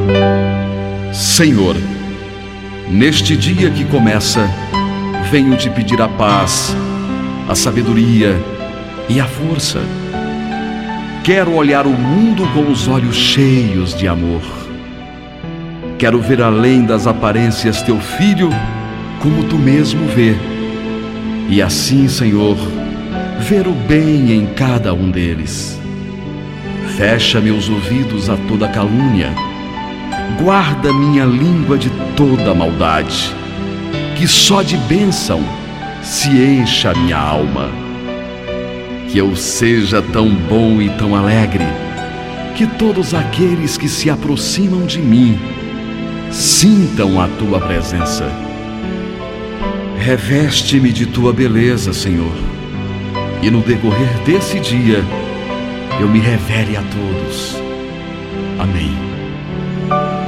Senhor, neste dia que começa, venho te pedir a paz, a sabedoria e a força. Quero olhar o mundo com os olhos cheios de amor. Quero ver além das aparências teu filho, como tu mesmo vê. E assim, Senhor, ver o bem em cada um deles. Fecha meus ouvidos a toda calúnia. Guarda minha língua de toda maldade. Que só de bênção se encha a minha alma. Que eu seja tão bom e tão alegre, que todos aqueles que se aproximam de mim sintam a tua presença. Reveste-me de tua beleza, Senhor, e no decorrer desse dia eu me revele a todos. Amém.